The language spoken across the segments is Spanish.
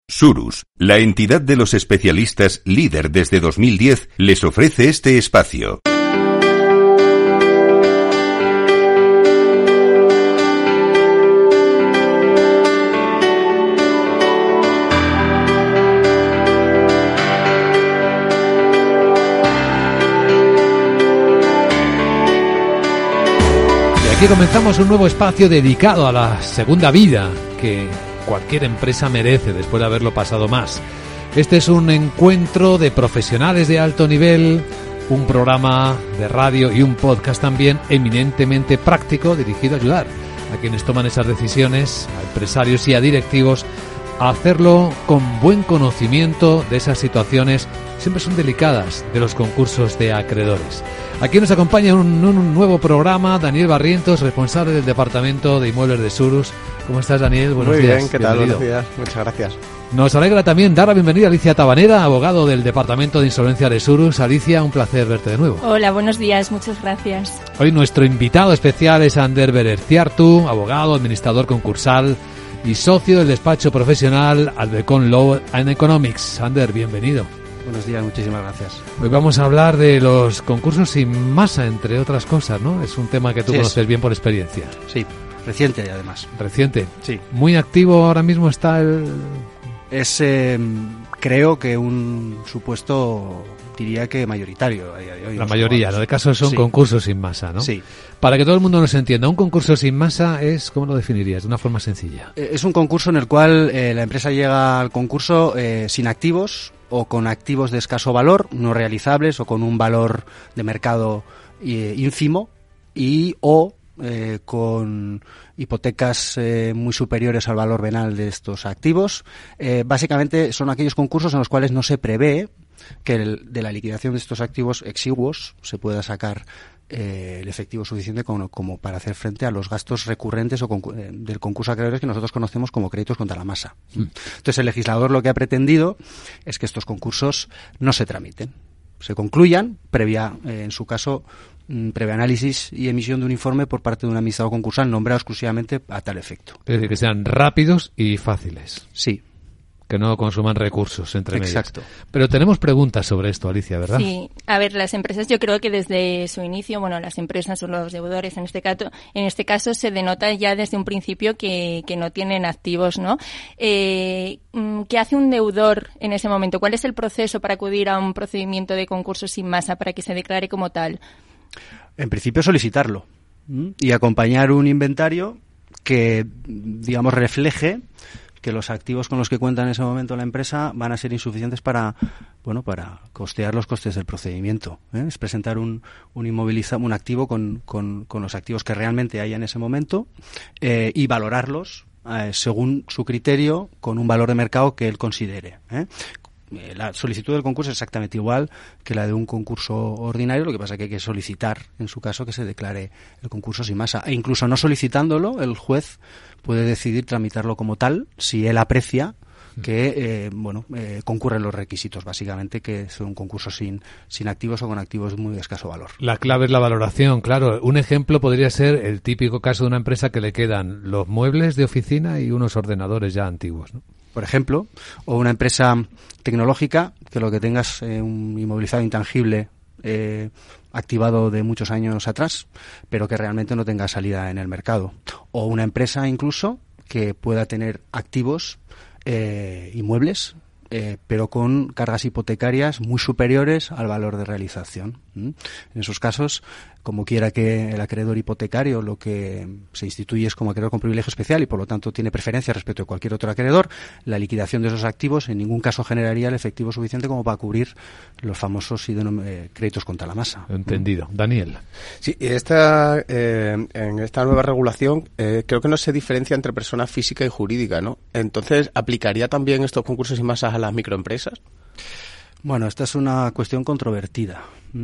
Surus, la entidad de los especialistas líder desde 2010, les ofrece este espacio. Y aquí comenzamos un nuevo espacio dedicado a la segunda vida que cualquier empresa merece después de haberlo pasado más. Este es un encuentro de profesionales de alto nivel, un programa de radio y un podcast también eminentemente práctico dirigido a ayudar a quienes toman esas decisiones, a empresarios y a directivos, a hacerlo con buen conocimiento de esas situaciones, siempre son delicadas, de los concursos de acreedores. Aquí nos acompaña un nuevo programa Daniel Barrientos, responsable del Departamento de Inmuebles de Surus. ¿Cómo estás, Daniel? Buenos días. Muy bien, ¿qué tal? Bienvenido. Buenos días, muchas gracias. Nos alegra también dar la bienvenida a Alicia Tabanera, abogado del Departamento de Insolvencia de Surus. Alicia, un placer verte de nuevo. Hola, buenos días, muchas gracias. Hoy nuestro invitado especial es Ander Bererciartu, abogado, administrador concursal y socio del despacho profesional Albecon Law and Economics. Ander, bienvenido. Buenos días, muchísimas gracias. Hoy vamos a hablar de los concursos sin masa, entre otras cosas, ¿no? Es un tema que tú conoces bien por experiencia. Sí, reciente además. Reciente. Sí. Muy activo ahora mismo está el... Es, creo que un supuesto, diría que mayoritario a día de hoy. La mayoría, ¿no? De casos son concursos sin masa, ¿no? Sí. Para que todo el mundo nos entienda, un concurso sin masa es, ¿cómo lo definirías? De una forma sencilla. Es un concurso en el cual la empresa llega al concurso sin activos o con activos de escaso valor, no realizables o con un valor de mercado ínfimo o con hipotecas muy superiores al valor venal de estos activos. Básicamente son aquellos concursos en los cuales no se prevé que de la liquidación de estos activos exiguos se pueda sacar el efectivo suficiente como para hacer frente a los gastos recurrentes del concurso de acreedores que nosotros conocemos como créditos contra la masa. Entonces el legislador lo que ha pretendido es que estos concursos no se tramiten, se concluyan en su caso, previo análisis y emisión de un informe por parte de un administrador concursal nombrado exclusivamente a tal efecto. Es decir, que sean rápidos y fáciles. Sí. Que no consuman recursos entre medias. Exacto. Pero tenemos preguntas sobre esto, Alicia, ¿verdad? Sí, a ver, las empresas, yo creo que desde su inicio, bueno, las empresas o los deudores en este caso se denota ya desde un principio que no tienen activos, ¿no? ¿Qué hace un deudor en ese momento? ¿Cuál es el proceso para acudir a un procedimiento de concurso sin masa para que se declare como tal? En principio solicitarlo y acompañar un inventario que, digamos, refleje que los activos con los que cuenta en ese momento la empresa van a ser insuficientes para costear los costes del procedimiento. Es presentar un activo con los activos que realmente haya en ese momento y valorarlos según su criterio con un valor de mercado que él considere. La solicitud del concurso es exactamente igual que la de un concurso ordinario, lo que pasa es que hay que solicitar, en su caso, que se declare el concurso sin masa. E incluso no solicitándolo, el juez puede decidir tramitarlo como tal si él aprecia que concurren los requisitos, básicamente, que es un concurso sin activos o con activos de muy escaso valor. La clave es la valoración, claro. Un ejemplo podría ser el típico caso de una empresa que le quedan los muebles de oficina y unos ordenadores ya antiguos, ¿no? Por ejemplo, o una empresa tecnológica que lo que tengas un inmovilizado intangible activado de muchos años atrás, pero que realmente no tenga salida en el mercado. O una empresa incluso que pueda tener activos inmuebles, pero con cargas hipotecarias muy superiores al valor de realización. En esos casos, como quiera que el acreedor hipotecario, lo que se instituye es como acreedor con privilegio especial y por lo tanto tiene preferencia respecto de cualquier otro acreedor, la liquidación de esos activos en ningún caso generaría el efectivo suficiente como para cubrir los famosos créditos contra la masa. Entendido. Daniel. Sí, en esta nueva regulación creo que no se diferencia entre persona física y jurídica, ¿no? Entonces, ¿aplicaría también estos concursos y masas a las microempresas? Bueno, esta es una cuestión controvertida.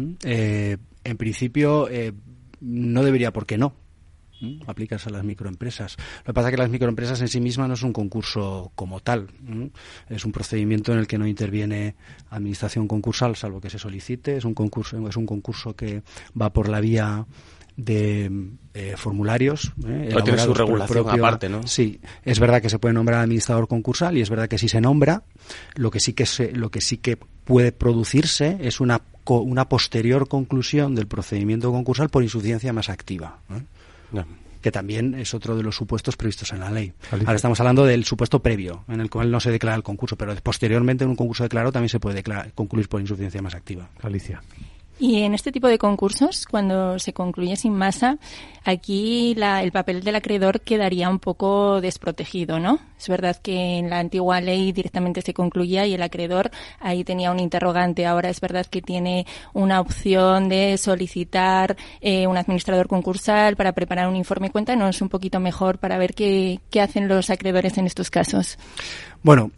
En principio, no debería, ¿por qué no?, aplicarse a las microempresas. Lo que pasa es que las microempresas en sí mismas no es un concurso como tal. Es un procedimiento en el que no interviene administración concursal, salvo que se solicite. Es un concurso que va por la vía formularios. Pero tiene su regulación aparte, ¿no? Sí, es verdad que se puede nombrar administrador concursal y es verdad que si se nombra, lo que sí que puede producirse es una posterior conclusión del procedimiento concursal por insuficiencia más activa. No. Que también es otro de los supuestos previstos en la ley. Alicia. Ahora estamos hablando del supuesto previo, en el cual no se declara el concurso, pero posteriormente en un concurso declarado también se puede concluir por insuficiencia más activa. Alicia. Y en este tipo de concursos, cuando se concluye sin masa, aquí el papel del acreedor quedaría un poco desprotegido, ¿no? Es verdad que en la antigua ley directamente se concluía y el acreedor ahí tenía un interrogante. Ahora es verdad que tiene una opción de solicitar un administrador concursal para preparar un informe. Cuéntanos un poquito mejor para ver qué hacen los acreedores en estos casos. Bueno,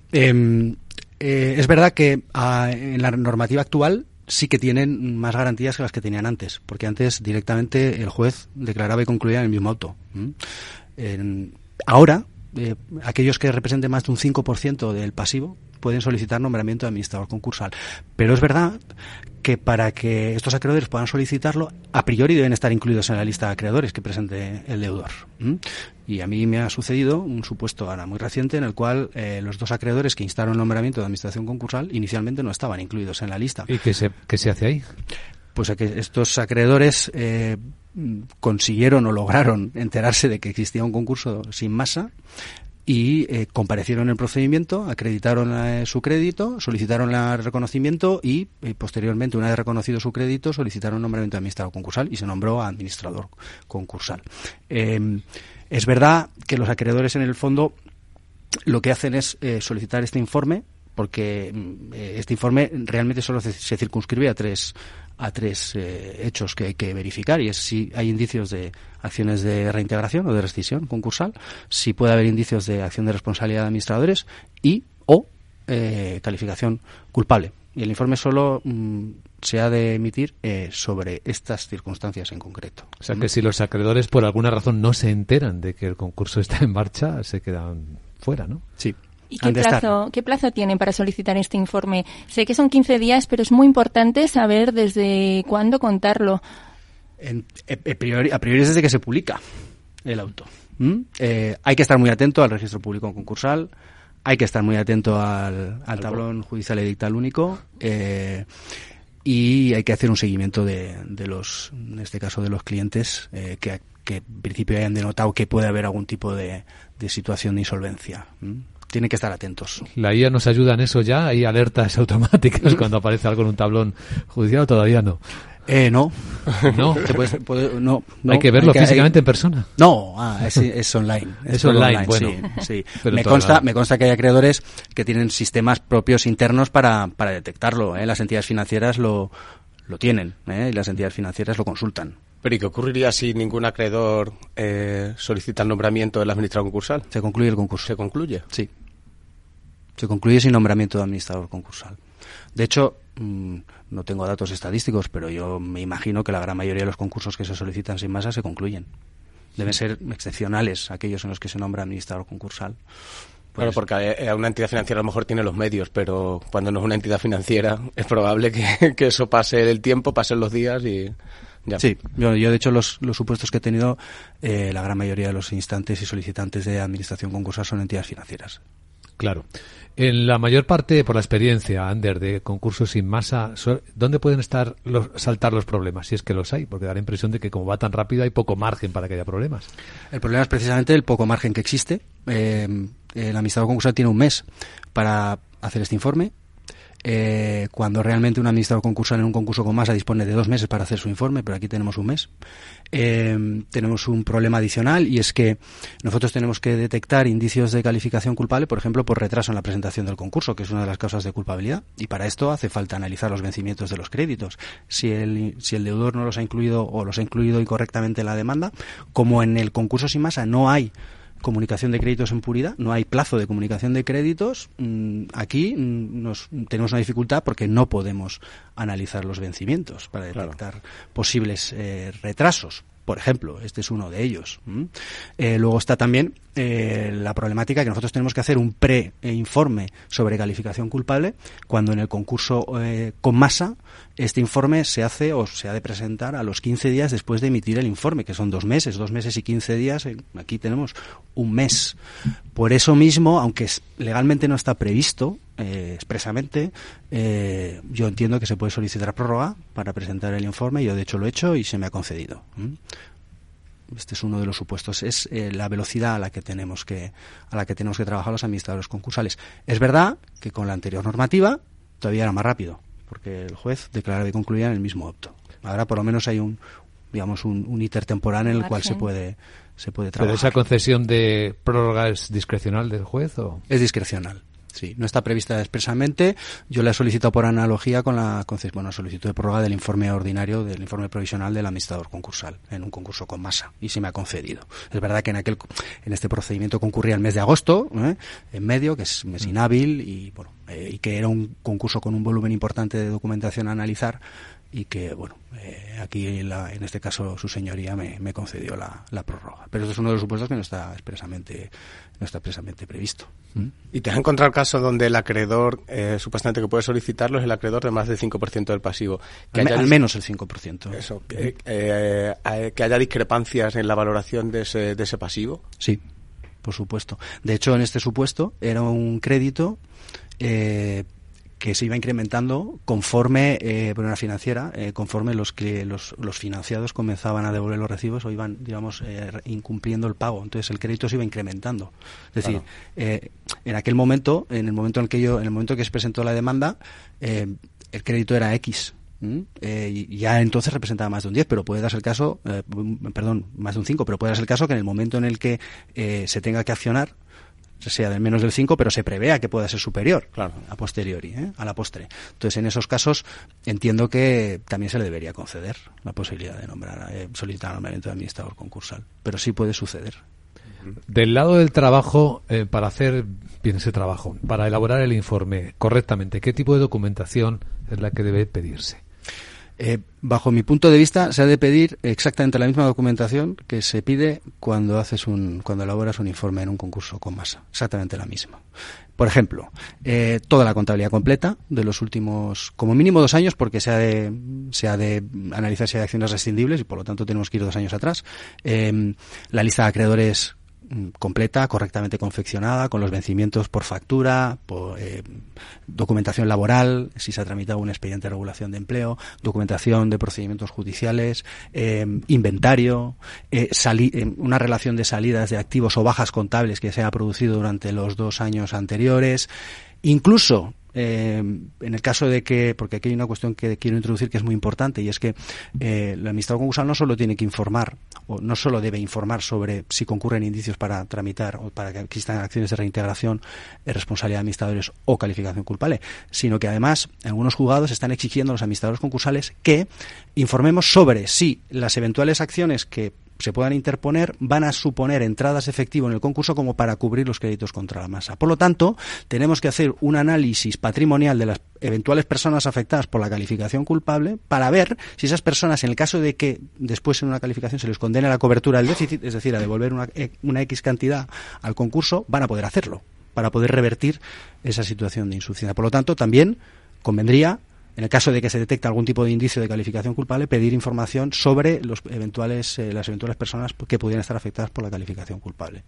es verdad que en la normativa actual sí que tienen más garantías que las que tenían antes, porque antes directamente el juez declaraba y concluía en el mismo auto. Ahora, aquellos que representen más de un 5% del pasivo pueden solicitar nombramiento de administrador concursal. Pero es verdad que para que estos acreedores puedan solicitarlo, a priori deben estar incluidos en la lista de acreedores que presente el deudor. Y a mí me ha sucedido un supuesto ahora muy reciente en el cual los dos acreedores que instaron el nombramiento de administración concursal inicialmente no estaban incluidos en la lista. ¿Y qué se hace ahí? Pues que estos acreedores consiguieron o lograron enterarse de que existía un concurso sin masa y comparecieron en el procedimiento, acreditaron su crédito, solicitaron el reconocimiento y posteriormente, una vez reconocido su crédito, solicitaron nombramiento de administrador concursal y se nombró a administrador concursal. Es verdad que los acreedores en el fondo lo que hacen es solicitar este informe, porque este informe realmente solo se circunscribe a tres hechos que hay que verificar, y es si hay indicios de acciones de reintegración o de rescisión concursal, si puede haber indicios de acción de responsabilidad de administradores y o calificación culpable. Y el informe solo se ha de emitir sobre estas circunstancias en concreto. O sea que si los acreedores por alguna razón no se enteran de que el concurso está en marcha, se quedan fuera, ¿no? Sí. ¿Y qué plazo tienen para solicitar este informe? Sé que son 15 días, pero es muy importante saber desde cuándo contarlo. A priori es desde que se publica el auto. Hay que estar muy atento al registro público concursal, hay que estar muy atento al tablón judicial edictal único y hay que hacer un seguimiento de los, en este caso de los clientes que en principio hayan denotado que puede haber algún tipo de situación de insolvencia. Tienen que estar atentos. ¿La IA nos ayuda en eso ya? ¿Hay alertas automáticas cuando aparece algo en un tablón judicial o todavía no? No. ¿No? No. ¿Hay que verlo físicamente en persona? No, es online. Es online, bueno. Sí. Me consta que hay acreedores que tienen sistemas propios internos para detectarlo. Las entidades financieras lo tienen, y las entidades financieras lo consultan. ¿Pero y qué ocurriría si ningún acreedor solicita el nombramiento del administrador concursal? Se concluye el concurso. ¿Se concluye? Sí. Se concluye sin nombramiento de administrador concursal. De hecho, no tengo datos estadísticos, pero yo me imagino que la gran mayoría de los concursos que se solicitan sin masa se concluyen. Deben ser excepcionales aquellos en los que se nombra administrador concursal. Claro, porque una entidad financiera a lo mejor tiene los medios, pero cuando no es una entidad financiera es probable que eso pase el tiempo, pasen los días y... Ya. Sí, yo de hecho los supuestos que he tenido, la gran mayoría de los instantes y solicitantes de administración concursal son entidades financieras. Claro. En la mayor parte, por la experiencia, Ander, de concursos sin masa, ¿dónde pueden saltar los problemas? Si es que los hay, porque da la impresión de que como va tan rápido hay poco margen para que haya problemas. El problema es precisamente el poco margen que existe. El administrador concursal tiene un mes para hacer este informe. Cuando realmente un administrador concursal en un concurso con masa dispone de 2 meses para hacer su informe, pero aquí tenemos un mes. Tenemos un problema adicional, y es que nosotros tenemos que detectar indicios de calificación culpable, por ejemplo, por retraso en la presentación del concurso, que es una de las causas de culpabilidad, y para esto hace falta analizar los vencimientos de los créditos. Si el deudor no los ha incluido o los ha incluido incorrectamente en la demanda, como en el concurso sin masa no hay comunicación de créditos en puridad, no hay plazo de comunicación de créditos, aquí tenemos una dificultad porque no podemos analizar los vencimientos para detectar posibles retrasos. por ejemplo. Este es uno de ellos. Luego está también la problemática que nosotros tenemos que hacer un pre-informe sobre calificación culpable cuando en el concurso con masa este informe se hace o se ha de presentar a los 15 días después de emitir el informe, que son 2 meses y 15 días. Aquí tenemos un mes. Por eso mismo, aunque legalmente no está previsto expresamente, yo entiendo que se puede solicitar prórroga para presentar el informe. Yo de hecho lo he hecho y se me ha concedido. Este es uno de los supuestos, es la velocidad a la que tenemos que trabajar los administradores concursales. Es verdad que con la anterior normativa todavía era más rápido, porque el juez declaraba y concluía en el mismo acto. Ahora por lo menos hay un íter temporal en el cual se puede trabajar. ¿Pero esa concesión de prórroga es discrecional del juez o...? Es discrecional. Sí, no está prevista expresamente. Yo la he solicitado por analogía con la solicitud de prórroga del informe ordinario, del informe provisional del administrador concursal, en un concurso con masa, y se me ha concedido. Es verdad que en este procedimiento concurría el mes de agosto, en medio, que es mes inhábil, y que era un concurso con un volumen importante de documentación a analizar, y que, aquí en este caso su señoría me concedió la prórroga. Pero este es uno de los supuestos que no está expresamente previsto. ¿Y te has encontrado casos donde el acreedor, supuestamente que puede solicitarlo, es el acreedor de más del 5% del pasivo? Al menos el 5%. Eso, que haya discrepancias en la valoración de ese pasivo. Sí, por supuesto. De hecho, en este supuesto era un crédito que se iba incrementando conforme, por una financiera, conforme los financiados comenzaban a devolver los recibos o iban, incumpliendo el pago. Entonces el crédito se iba incrementando. Es decir, en aquel momento, en el momento que se presentó la demanda, el crédito era X. Y ya entonces representaba más de un 10, pero puede darse el caso, más de un 5, pero puede darse el caso que en el momento en el que se tenga que accionar, sea de menos del 5, pero se prevea que pueda ser superior, claro, a posteriori, a la postre. Entonces, en esos casos, entiendo que también se le debería conceder la posibilidad de solicitar el nombramiento de administrador concursal. Pero sí puede suceder. Del lado del trabajo, para hacer bien ese trabajo, para elaborar el informe correctamente, ¿qué tipo de documentación es la que debe pedirse? Bajo mi punto de vista, se ha de pedir exactamente la misma documentación que se pide cuando elaboras un informe en un concurso con masa. Exactamente la misma. Por ejemplo, toda la contabilidad completa de los últimos, como mínimo 2 años, porque se ha de analizar si hay acciones rescindibles y por lo tanto tenemos que ir 2 años atrás. La lista de acreedores completa, correctamente confeccionada, con los vencimientos por factura, por documentación laboral, si se ha tramitado un expediente de regulación de empleo, documentación de procedimientos judiciales, inventario, una relación de salidas de activos o bajas contables que se ha producido durante los 2 años anteriores, incluso en el caso de que, porque aquí hay una cuestión que quiero introducir que es muy importante, y es que el administrador concursal no solo tiene que informar, o no solo debe informar sobre si concurren indicios para tramitar o para que existan acciones de reintegración, responsabilidad de administradores o calificación culpable, sino que además algunos juzgados están exigiendo a los administradores concursales que informemos sobre si las eventuales acciones que se puedan interponer van a suponer entradas de efectivo en el concurso como para cubrir los créditos contra la masa. Por lo tanto, tenemos que hacer un análisis patrimonial de las eventuales personas afectadas por la calificación culpable para ver si esas personas, en el caso de que después en una calificación se les condene a la cobertura del déficit, es decir, a devolver una X cantidad al concurso, van a poder hacerlo para poder revertir esa situación de insuficiencia. Por lo tanto, también convendría, en el caso de que se detecte algún tipo de indicio de calificación culpable, pedir información sobre las eventuales personas que pudieran estar afectadas por la calificación culpable.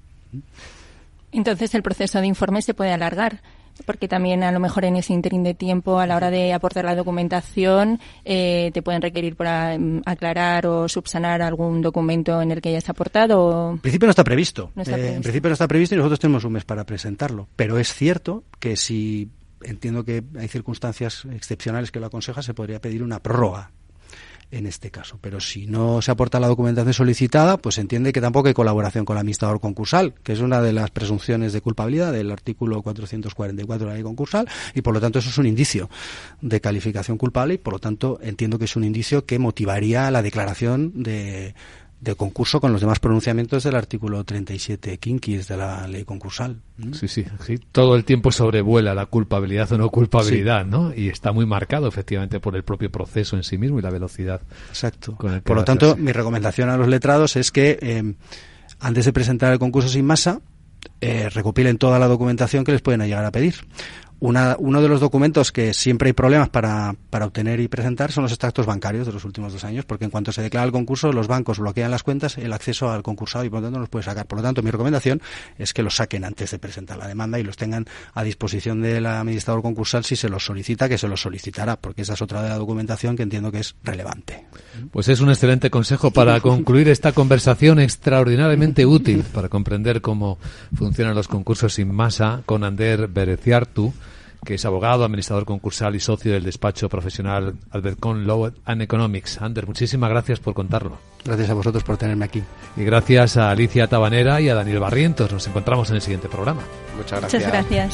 Entonces, el proceso de informe se puede alargar, porque también a lo mejor en ese ínterin de tiempo, a la hora de aportar la documentación, te pueden requerir para aclarar o subsanar algún documento en el que hayas aportado. En principio no está previsto. En principio no está previsto y nosotros tenemos un mes para presentarlo. Pero es cierto que si entiendo que hay circunstancias excepcionales que lo aconsejan, se podría pedir una prórroga en este caso. Pero si no se aporta la documentación solicitada, pues se entiende que tampoco hay colaboración con el administrador concursal, que es una de las presunciones de culpabilidad del artículo 444 de la ley concursal, y por lo tanto eso es un indicio de calificación culpable y por lo tanto entiendo que es un indicio que motivaría la declaración de de concurso con los demás pronunciamientos del artículo 37 quinquis de la ley concursal. Sí. Todo el tiempo sobrevuela la culpabilidad o no culpabilidad, ¿no? Y está muy marcado, efectivamente, por el propio proceso en sí mismo y la velocidad. Exacto. Por lo tanto, mi recomendación a los letrados es que antes de presentar el concurso sin masa, recopilen toda la documentación que les pueden llegar a pedir. Uno de los documentos que siempre hay problemas para obtener y presentar son los extractos bancarios de los últimos 2 años, porque en cuanto se declara el concurso, los bancos bloquean las cuentas, el acceso al concursado, y por lo tanto no los puede sacar. Por lo tanto, mi recomendación es que los saquen antes de presentar la demanda y los tengan a disposición del administrador concursal si se los solicita, que se los solicitará, porque esa es otra de la documentación que entiendo que es relevante. Pues es un excelente consejo para concluir esta conversación extraordinariamente útil para comprender cómo funcionan los concursos sin masa con Ander Bereciartu, que es abogado, administrador concursal y socio del despacho profesional Albercon Law and Economics. Ander, muchísimas gracias por contarlo. Gracias a vosotros por tenerme aquí. Y gracias a Alicia Tabanera y a Daniel Barrientos. Nos encontramos en el siguiente programa. Muchas gracias. Muchas gracias.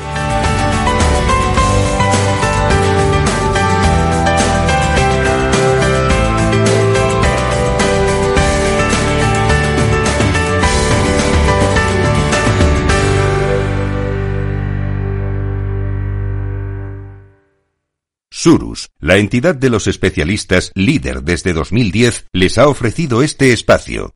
Surus, la entidad de los especialistas líder desde 2010, les ha ofrecido este espacio.